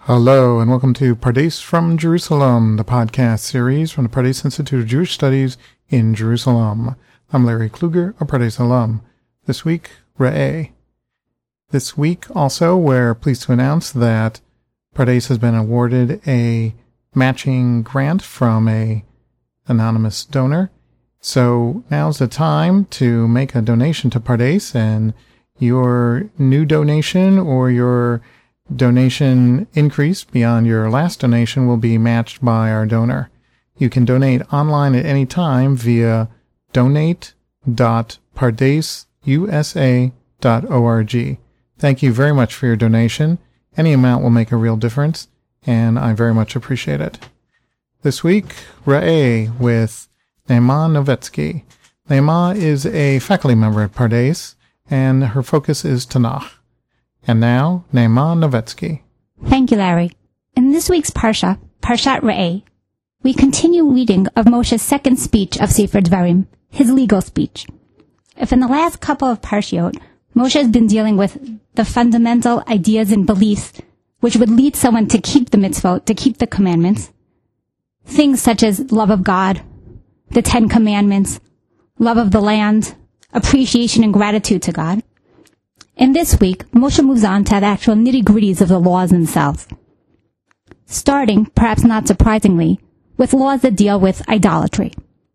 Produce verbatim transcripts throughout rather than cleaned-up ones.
Hello, and welcome to Pardes from Jerusalem, the podcast series from the Pardes Institute of Jewish Studies in Jerusalem. I'm Larry Kluger, a Pardes alum. This week, Re'eh. This week, also, we're pleased to announce that Pardes has been awarded a matching grant from a anonymous donor. So now's the time to make a donation to Pardes, and your new donation or your donation increase beyond your last donation will be matched by our donor. You can donate online at any time via donate dot pardes u s a dot org. Thank you very much for your donation. Any amount will make a real difference, and I very much appreciate it. This week, Re'eh with Naima Novetsky. Naima is a faculty member at Pardes, and her focus is Tanakh. And now, Naima Novetsky. Thank you, Larry. In this week's Parsha, Parshat Re'eh, we continue reading of Moshe's second speech of Sefer Dvarim, his legal speech. If in the last couple of Parshiot, Moshe has been dealing with the fundamental ideas and beliefs which would lead someone to keep the mitzvot, to keep the commandments, things such as love of God, the Ten Commandments, love of the land, appreciation and gratitude to God. In this week, Moshe moves on to the actual nitty-gritties of the laws themselves, starting, perhaps not surprisingly, with laws that deal with idolatry.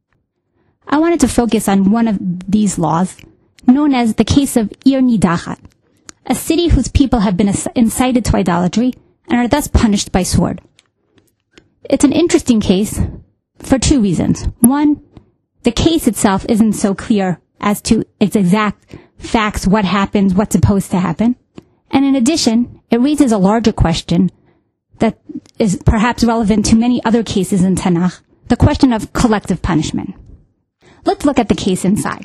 I wanted to focus on one of these laws, known as the case of Ir Nidachat, a city whose people have been incited to idolatry and are thus punished by sword. It's an interesting case for two reasons. One, the case itself isn't so clear as to its exact facts, what happens, what's supposed to happen. And in addition, it raises a larger question that is perhaps relevant to many other cases in Tanakh, the question of collective punishment. Let's look at the case inside.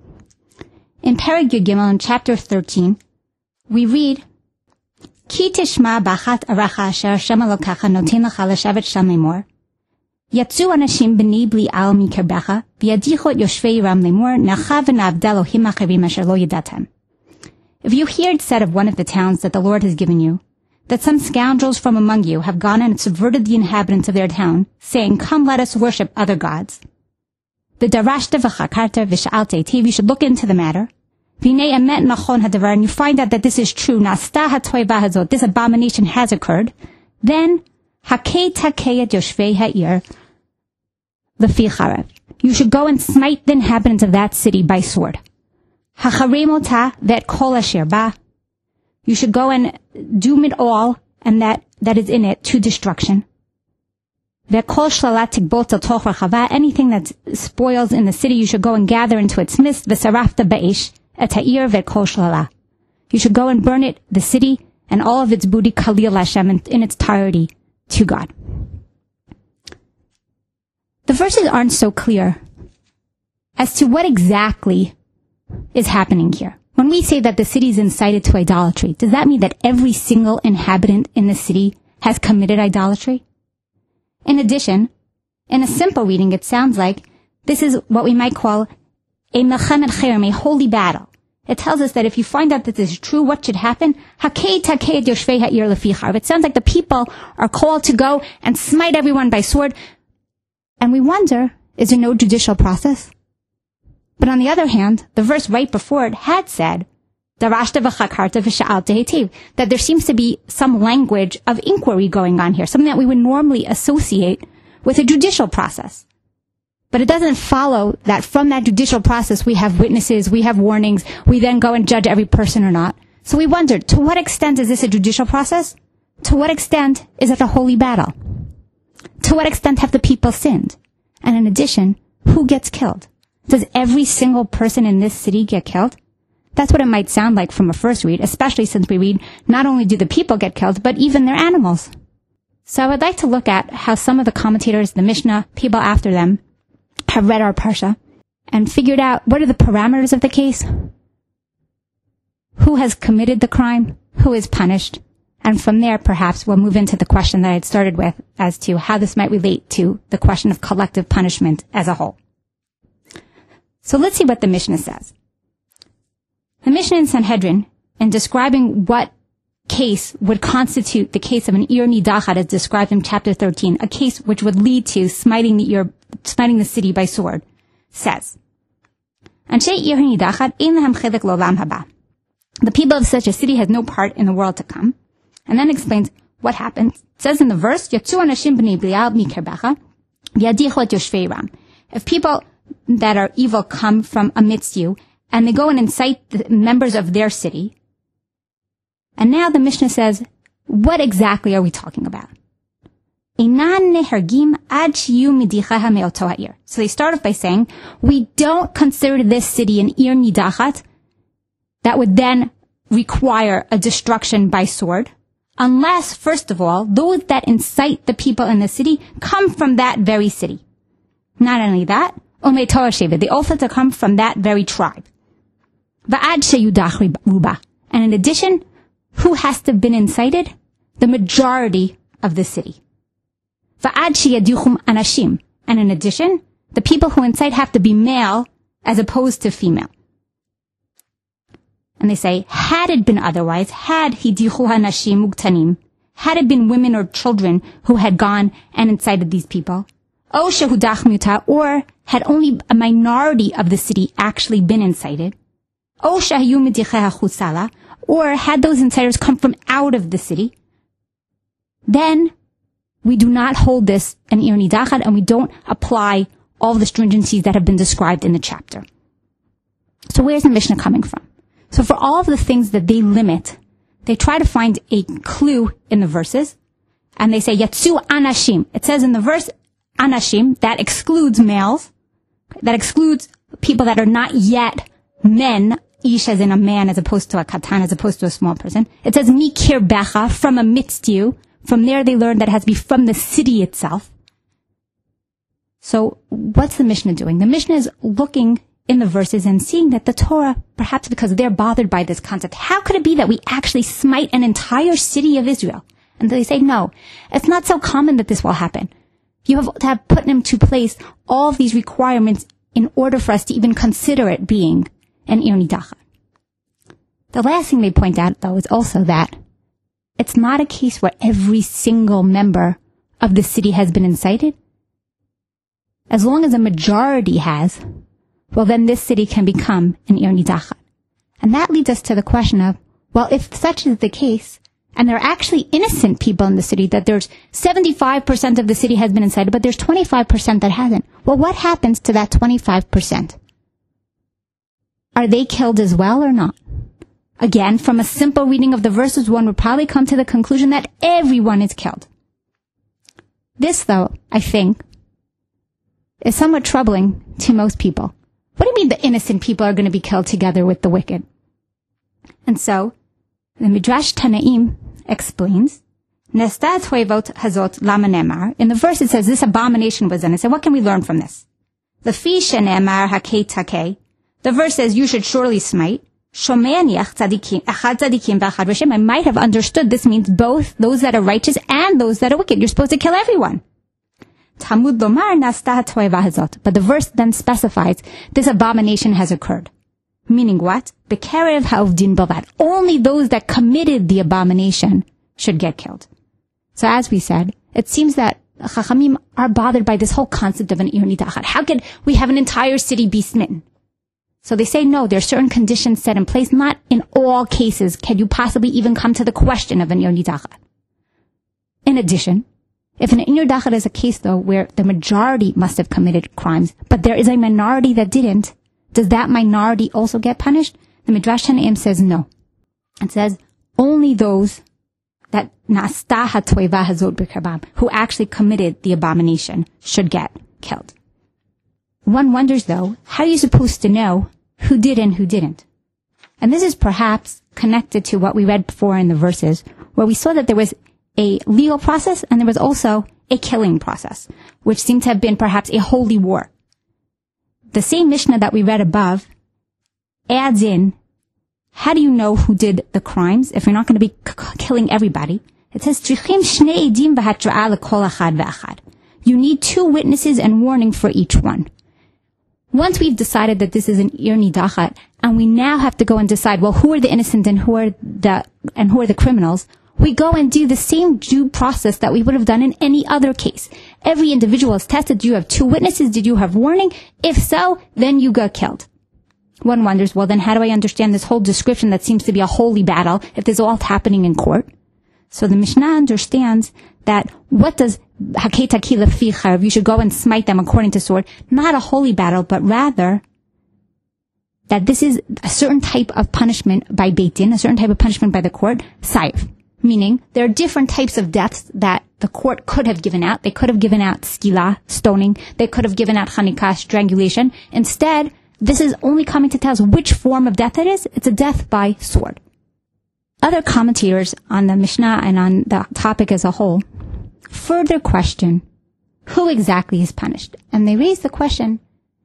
In Perek Yud Gimel, in chapter thirteen, we read, Ki tishma bachat aracha asher Hashem Elokecha noten lecha leshavet sham lemor, Yatzu anashim b'ni bli al mikerbecha, v'yadichot yoshvei ram lemor, nacha v'navda Elohim acherim asher lo yadatem. If you hear it said of one of the towns that the Lord has given you, that some scoundrels from among you have gone and subverted the inhabitants of their town, saying, Come, let us worship other gods. V'darashta v'chakarta v'sha'alte tiv, you should look into the matter. V'nei emet nachon hadavar, and you find out that this is true, nasta hatoiva hazot, this abomination has occurred. Then, hakei takei et yoshvei ha'ir, Lefi Charev. You should go and smite the inhabitants of that city by sword. Hacharemota vet kol asher ba. You should go and doom it all and that that is in it to destruction. Vet kol shlalat tigbot el toch rachava. Anything that spoils in the city, you should go and gather into its midst. V'sarafta ba'esh et ha'ir vet kol shlala. You should go and burn it, the city, and all of its booty, kalil Hashem, in, in its entirety, to God. The verses aren't so clear as to what exactly is happening here. When we say that the city is incited to idolatry, does that mean that every single inhabitant in the city has committed idolatry? In addition, in a simple reading, it sounds like this is what we might call a melchemet cherem, a holy battle. It tells us that if you find out that this is true, what should happen? Hakei takei et yoshvei ha'ir lefi charev. It sounds like the people are called to go and smite everyone by sword. And we wonder, is there no judicial process? But on the other hand, the verse right before it had said, Darashta v'chakarta v'sha'alte hetiv, that there seems to be some language of inquiry going on here, something that we would normally associate with a judicial process. But it doesn't follow that from that judicial process we have witnesses, we have warnings, we then go and judge every person or not. So we wondered, to what extent is this a judicial process? To what extent is it a holy battle? To what extent have the people sinned? And in addition, who gets killed? Does every single person in this city get killed? That's what it might sound like from a first read, especially since we read not only do the people get killed, but even their animals. So I would like to look at how some of the commentators, the Mishnah, people after them, have read our Parsha and figured out what are the parameters of the case, who has committed the crime, who is punished, and from there, perhaps, we'll move into the question that I had started with as to how this might relate to the question of collective punishment as a whole. So let's see what the Mishnah says. The Mishnah in Sanhedrin, in describing what case would constitute the case of an Ir Nidachat as described in chapter thirteen, a case which would lead to smiting the, Ir, smiting the city by sword, says, Anshe Ir Nidachat ein lahem chilek lo'olam haba. The people of such a city has no part in the world to come. And then explains what happened. It says in the verse, Yatzu anashim b'nei Belial mikerbecha, v'yadichu et yoshvei Ram. If people that are evil come from amidst you, and they go and incite the members of their city, and now the Mishnah says, what exactly are we talking about? Einan nehergim ad shiyu midichaha me'oto ha'ir. So they start off by saying, we don't consider this city an Ir Nidachat that would then require a destruction by sword, unless, first of all, those that incite the people in the city come from that very city. Not only that, Omei Torah Sheva, they also have to come from that very tribe. Va'ad sheyudach ruba. And in addition, who has to have been incited? The majority of the city. Va'ad sheyaduchum anashim. And in addition, the people who incite have to be male as opposed to female. And they say, had it been otherwise, had hidichu hanashim muktanim, had it been women or children who had gone and incited these people, o shehudach muta, or had only a minority of the city actually been incited, o shahayu midicheha chusala, or had those inciters come from out of the city, then we do not hold this an Ir Nidachat, and we don't apply all the stringencies that have been described in the chapter. So where's the Mishnah coming from? So for all of the things that they limit, they try to find a clue in the verses, and they say, Yatsu anashim. It says in the verse, anashim, that excludes males, that excludes people that are not yet men, ish as in a man as opposed to a katan, as opposed to a small person. It says, mikir becha, from amidst you. From there they learn that it has to be from the city itself. So what's the Mishnah doing? The Mishnah is looking in the verses and seeing that the Torah, perhaps because they're bothered by this concept, how could it be that we actually smite an entire city of Israel? And they say, no, it's not so common that this will happen. You have to have put into place all of these requirements in order for us to even consider it being an Ir Nidachat. The last thing they point out, though, is also that it's not a case where every single member of the city has been incited. As long as a majority has, well, then this city can become an Ir Nidachat. And that leads us to the question of, well, if such is the case, and there are actually innocent people in the city, that there's seventy-five percent of the city has been incited, but there's twenty-five percent that hasn't. Well, what happens to that twenty-five percent? Are they killed as well or not? Again, from a simple reading of the verses, one would probably come to the conclusion that everyone is killed. This, though, I think, is somewhat troubling to most people. What do you mean the innocent people are going to be killed together with the wicked? And so, the Midrash Tanaim explains, Nesta Toivot Hazot Lama Nemar. In the verse it says, this abomination was done. I said, what can we learn from this? The Fisha Nemar Hakei Takei. The verse says, you should surely smite. Shomaniach Tzadikim, Echad Tzadikim V'Echad Rishim. I might have understood this means both those that are righteous and those that are wicked. You're supposed to kill everyone. Talmud Lomar Nasta Toiva Hazot. But the verse then specifies this abomination has occurred. Meaning what? B'kerev ha'ovdin bavad. Only those that committed the abomination should get killed. So as we said, it seems that Chachamim are bothered by this whole concept of an Ir Nidachat. How could we have an entire city be smitten? So they say no, there are certain conditions set in place. Not in all cases can you possibly even come to the question of an Ir Nidachat. In addition, if an Ir Nidachat is a case though where the majority must have committed crimes, but there is a minority that didn't, does that minority also get punished? The Midrash Tanaim says no. It says only those that nasta hatoiva hazot b'karbam, who actually committed the abomination, should get killed. One wonders though, how are you supposed to know who did and who didn't? And this is perhaps connected to what we read before in the verses, where we saw that there was a legal process and there was also a killing process, which seemed to have been perhaps a holy war. The same Mishnah that we read above adds in, how do you know who did the crimes if you're not going to be c- killing everybody? It says, you need two witnesses and warning for each one. Once we've decided that this is an Ir Nidachat and we now have to go and decide, well, who are the innocent and who are the, and who are the criminals, we go and do the same due process that we would have done in any other case. Every individual is tested. Do you have two witnesses? Did you have warning? If so, then you got killed. One wonders, well, then how do I understand this whole description that seems to be a holy battle if this is all happening in court? So the Mishnah understands that what does Hakei Taki Lefi Charav, you should go and smite them according to sword, not a holy battle, but rather that this is a certain type of punishment by Beit Din, a certain type of punishment by the court, Saif. Meaning, there are different types of deaths that the court could have given out. They could have given out skila, stoning. They could have given out chanikah, strangulation. Instead, this is only coming to tell us which form of death it is. It's a death by sword. Other commentators on the Mishnah and on the topic as a whole further question who exactly is punished. And they raise the question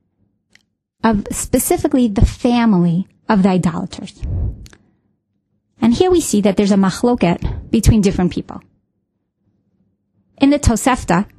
of specifically the family of the idolaters. And here we see that there's a machloket between different people. In the Tosefta,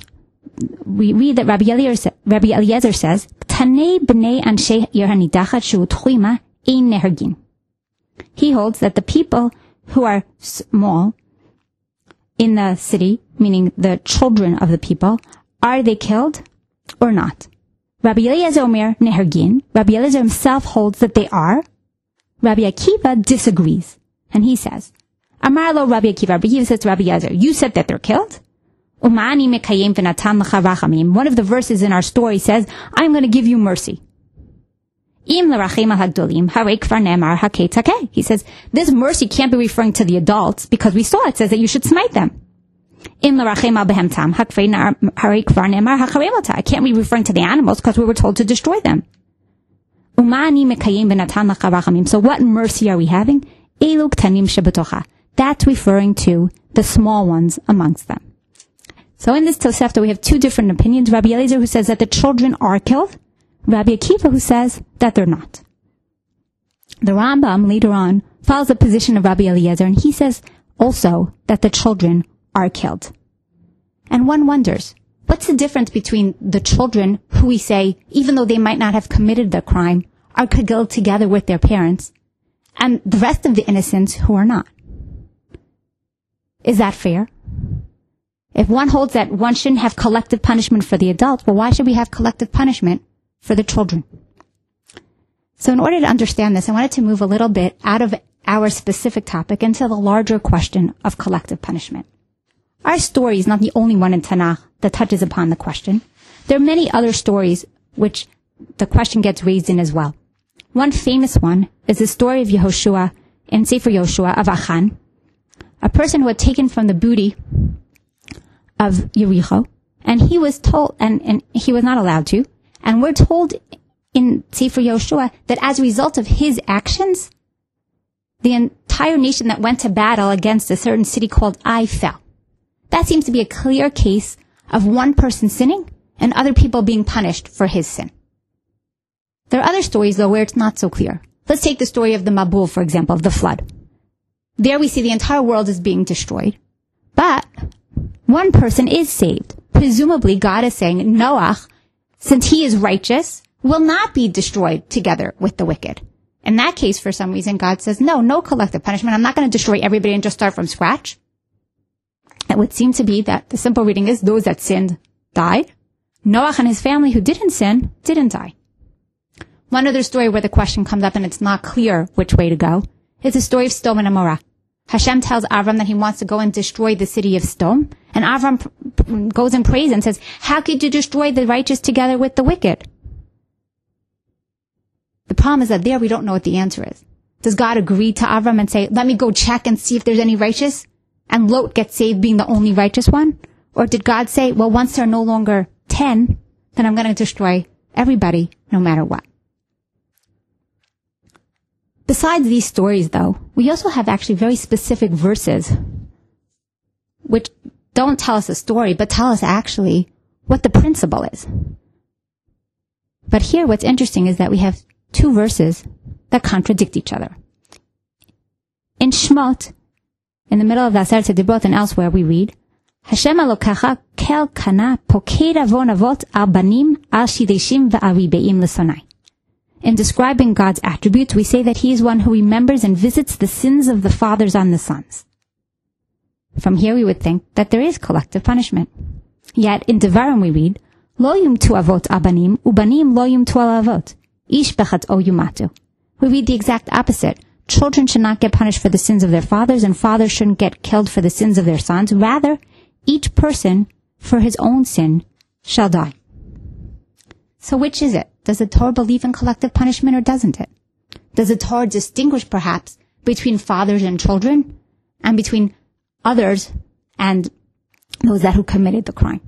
we read that Rabbi Eliezer, Rabbi Eliezer says, Tanei b'nei anshe ir hanidachat shu tchuima ein nehergin. He holds that the people who are small in the city, meaning the children of the people, are they killed or not? Rabbi Eliezer Omer nehergin. Rabbi Eliezer himself holds that they are. Rabbi Akiva disagrees, and he says, Amar lo Rabbi Akiva. Rabbi Akiva says to Rabbi Eliezer, you said that they're killed? Umani mekayem v'natan lecha rachamim. One of the verses in our story says, I'm going to give you mercy. Im l'rachem al hagdolim harei kvar ne'amar hakei takeh. He says, this mercy can't be referring to the adults, because we saw it says that you should smite them. Im l'rachem al behemtam harei kvar ne'amar hacharem ota. It can't be referring to the animals, because we were told to destroy them. Umani mekayem v'natan lecha rachamim. So what mercy are we having? Elu ktanim shebetocha. That's referring to the small ones amongst them. So in this Tosefta, we have two different opinions. Rabbi Eliezer, who says that the children are killed. Rabbi Akiva, who says that they're not. The Rambam, later on, follows the position of Rabbi Eliezer, and he says also that the children are killed. And one wonders, what's the difference between the children who we say, even though they might not have committed the crime, are killed together with their parents, and the rest of the innocents who are not? Is that fair? If one holds that one shouldn't have collective punishment for the adults, well, why should we have collective punishment for the children? So in order to understand this, I wanted to move a little bit out of our specific topic into the larger question of collective punishment. Our story is not the only one in Tanakh that touches upon the question. There are many other stories which the question gets raised in as well. One famous one is the story of Yehoshua in Sefer Yoshua of Achan, a person who had taken from the booty of Yericho, and he was told, and, and he was not allowed to, and we're told in Sefer Yoshua that as a result of his actions, the entire nation that went to battle against a certain city called Ai fell. That seems to be a clear case of one person sinning and other people being punished for his sin. There are other stories, though, where it's not so clear. Let's take the story of the Mabul, for example, of the flood. There we see the entire world is being destroyed, but one person is saved. Presumably, God is saying, Noach, since he is righteous, will not be destroyed together with the wicked. In that case, for some reason, God says, no, no collective punishment. I'm not going to destroy everybody and just start from scratch. It would seem to be that the simple reading is those that sinned died. Noach and his family who didn't sin didn't die. One other story where the question comes up and it's not clear which way to go is the story of Sodom and Amorah. Hashem tells Avram that he wants to go and destroy the city of Sodom, and Avram p- goes and prays and says, how could you destroy the righteous together with the wicked? The problem is that there we don't know what the answer is. Does God agree to Avram and say, let me go check and see if there's any righteous, and Lot gets saved being the only righteous one? Or did God say, well, once there are no longer ten, then I'm going to destroy everybody no matter what? Besides these stories, though, we also have actually very specific verses which don't tell us a story, but tell us actually what the principle is. But here what's interesting is that we have two verses that contradict each other. In Shmot, in the middle of the Aseret Dibrot and elsewhere, we read, Hashem Elokecha kel kana poked avon avot al banim al shideshim va'al ribeim l'sonai. in describing God's attributes, we say that he is one who remembers and visits the sins of the fathers on the sons. From here we would think that there is collective punishment. Yet in Devarim we read, Lo yumtu avot abanim, ubanim lo yumtu al avot. Ish bechat o yumatu. We read the exact opposite. Children should not get punished for the sins of their fathers, and fathers shouldn't get killed for the sins of their sons. Rather, each person, for his own sin, shall die. So which is it? Does the Torah believe in collective punishment or doesn't it? Does the Torah distinguish, perhaps, between fathers and children, and between others and those that who committed the crime?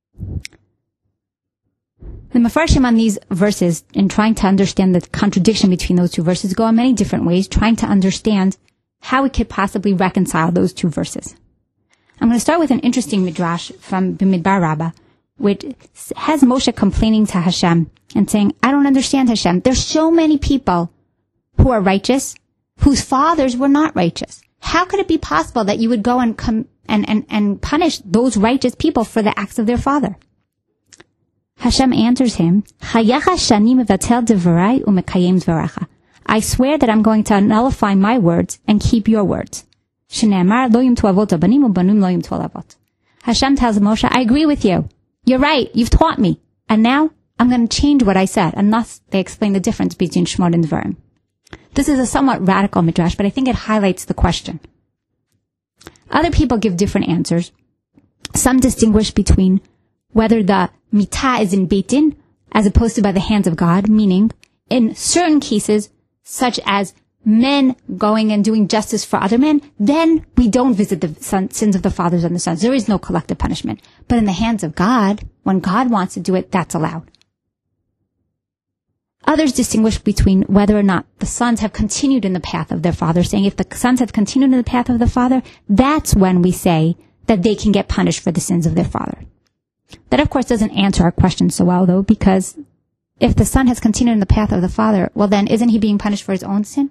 The Mefarshim on these verses, in trying to understand the contradiction between those two verses, go in many different ways, trying to understand how we could possibly reconcile those two verses. I'm going to start with an interesting midrash from Bimidbar Rabbah, which has Moshe complaining to Hashem and saying, I don't understand, Hashem. There's so many people who are righteous, whose fathers were not righteous. How could it be possible that you would go and come and, and, and punish those righteous people for the acts of their father? Hashem answers him, I swear that I'm going to nullify my words and keep your words. Hashem tells Moshe, I agree with you. You're right. You've taught me. And now I'm going to change what I said. And thus they explain the difference between Shemot and Devarim. This is a somewhat radical midrash, but I think it highlights the question. Other people give different answers. Some distinguish between whether the mitah is in Beit Din as opposed to by the hands of God, meaning in certain cases, such as men going and doing justice for other men, then we don't visit the son, sins of the fathers and the sons. There is no collective punishment. But in the hands of God, when God wants to do it, that's allowed. Others distinguish between whether or not the sons have continued in the path of their father, saying if the sons have continued in the path of the father, that's when we say that they can get punished for the sins of their father. That, of course, doesn't answer our question so well, though, because if the son has continued in the path of the father, well, then isn't he being punished for his own sin?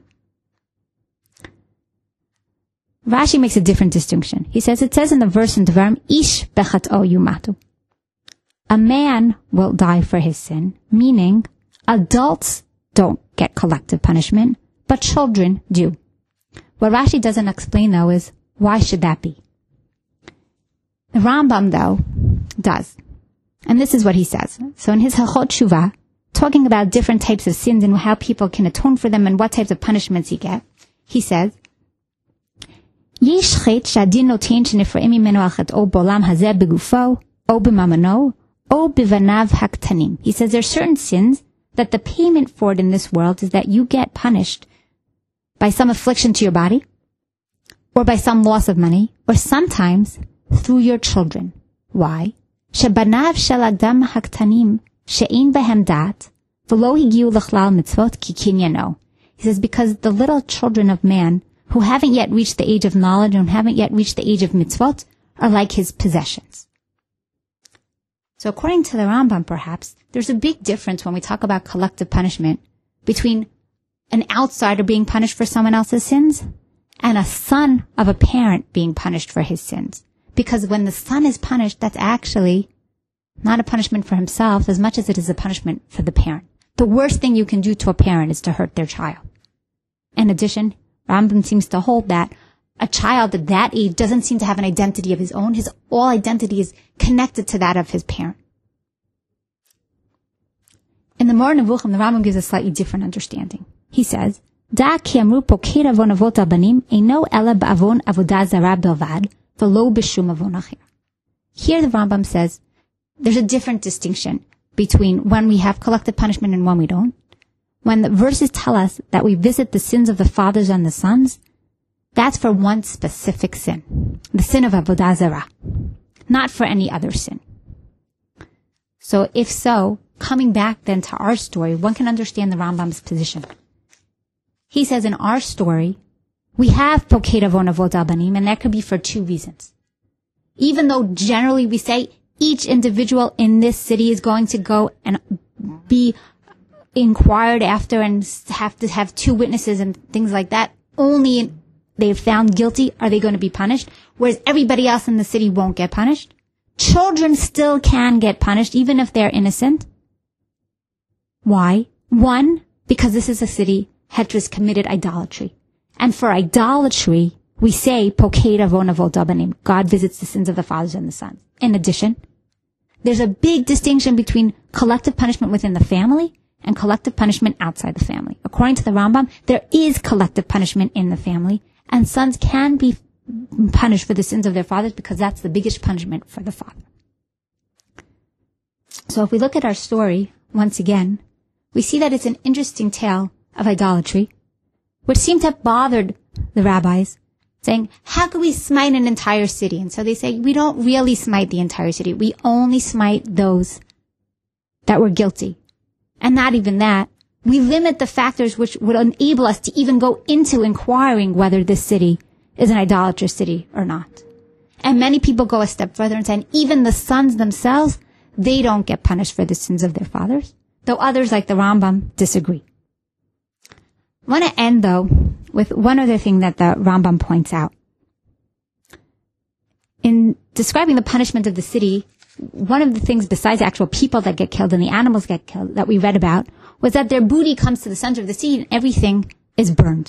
Rashi makes a different distinction. He says, it says in the verse in Devarim, Ish bechat o yumatu. A man will die for his sin, meaning adults don't get collective punishment, but children do. What Rashi doesn't explain, though, is why should that be? The Rambam, though, does. And this is what he says. So in his Hilchot Shuvah, talking about different types of sins and how people can atone for them and what types of punishments he get, he says, Yesh chet shadin noten shenifra'im mimeno al chet'o b'olam hazeh begufo, o b'mamano, o b'vanav haktanim. He says there are certain sins that the payment for it in this world is that you get punished by some affliction to your body, or by some loss of money, or sometimes through your children. Why? Shebanav shel adam haktanim she'ein behem dat v'lo higiu l'chlal mitzvot ki kinyano. He says because the little children of man who haven't yet reached the age of knowledge and haven't yet reached the age of mitzvot are like his possessions. So according to the Rambam, perhaps, there's a big difference when we talk about collective punishment between an outsider being punished for someone else's sins and a son of a parent being punished for his sins. Because when the son is punished, that's actually not a punishment for himself as much as it is a punishment for the parent. The worst thing you can do to a parent is to hurt their child. In addition, Rambam seems to hold that a child at that age doesn't seem to have an identity of his own. His all identity is connected to that of his parent. In the Moreh Nevuchim, the Rambam gives a slightly different understanding. He says, Da ki amru pokei avon avot abanim eino ela ba'avon avodah zara belvad v'lo b'shum avon acher. Here the Rambam says there's a different distinction between when we have collective punishment and when we don't. When the verses tell us that we visit the sins of the fathers and the sons, that's for one specific sin, the sin of avodah zarah, not for any other sin. So if so, coming back then to our story, one can understand the Rambam's position. He says in our story, we have pokei avon avot abanim, and that could be for two reasons. Even though generally we say each individual in this city is going to go and be inquired after and have to have two witnesses and things like that, only they're found guilty are they going to be punished, whereas everybody else in the city won't get punished. Children still can get punished even if they're innocent. Why? One, because this is a city that has committed idolatry. And for idolatry, we say, Poked avon avot abanim, God visits the sins of the fathers and the sons. In addition, there's a big distinction between collective punishment within the family and collective punishment outside the family. According to the Rambam, there is collective punishment in the family, and sons can be punished for the sins of their fathers because that's the biggest punishment for the father. So if we look at our story, once again, we see that it's an interesting tale of idolatry, which seemed to have bothered the rabbis, saying, how can we smite an entire city? And so they say, we don't really smite the entire city. We only smite those that were guilty. And not even that. We limit the factors which would enable us to even go into inquiring whether this city is an idolatrous city or not. And many people go a step further and say, even the sons themselves, they don't get punished for the sins of their fathers, though others, like the Rambam, disagree. I want to end, though, with one other thing that the Rambam points out. In describing the punishment of the city, one of the things besides actual people that get killed and the animals get killed that we read about was that their booty comes to the center of the city and everything is burned.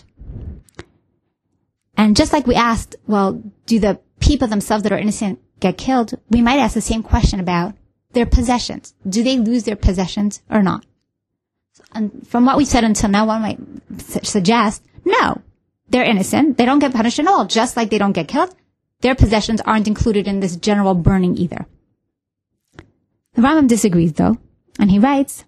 And just like we asked, well, do the people themselves that are innocent get killed? We might ask the same question about their possessions. Do they lose their possessions or not? And from what we've said until now, one might su- suggest, no, they're innocent. They don't get punished at all. Just like they don't get killed, their possessions aren't included in this general burning either. The Rambam disagrees, though, and he writes,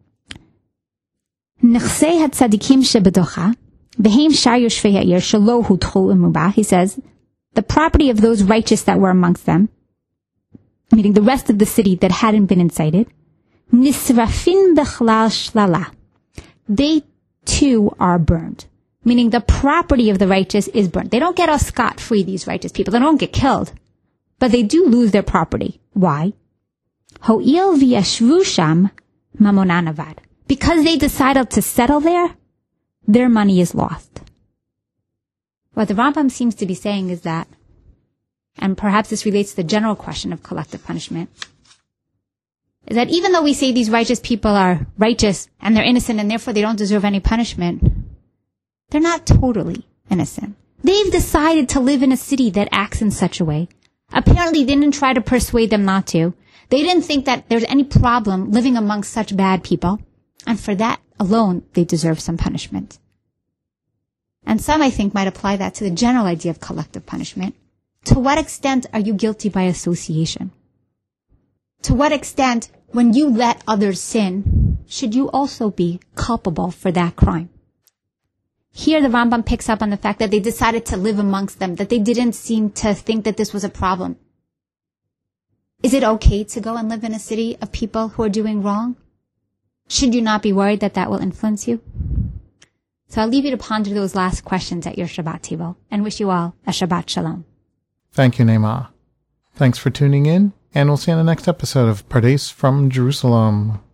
Nechsei hatzadikim shebedocha, v'heim shar yoshvei ha'ir shelo hutchu imubah. He says, the property of those righteous that were amongst them, meaning the rest of the city that hadn't been incited, nisrafin bechlal shlala. They too are burned. Meaning the property of the righteous is burned. They don't get off scot-free, these righteous people. They don't get killed. But they do lose their property. Why? Ho'il v'yashvu sham mamonan avad. Because they decided to settle there, their money is lost. What the Rambam seems to be saying is that, and perhaps this relates to the general question of collective punishment, is that even though we say these righteous people are righteous and they're innocent and therefore they don't deserve any punishment, they're not totally innocent. They've decided to live in a city that acts in such a way. Apparently they didn't try to persuade them not to. They didn't think that there's any problem living amongst such bad people. And for that alone, they deserve some punishment. And some, I think, might apply that to the general idea of collective punishment. To what extent are you guilty by association? To what extent, when you let others sin, should you also be culpable for that crime? Here the Rambam picks up on the fact that they decided to live amongst them, that they didn't seem to think that this was a problem. Is it okay to go and live in a city of people who are doing wrong? Should you not be worried that that will influence you? So I'll leave you to ponder those last questions at your Shabbat table and wish you all a Shabbat Shalom. Thank you, Neema. Thanks for tuning in, and we'll see you in the next episode of Pardes from Jerusalem.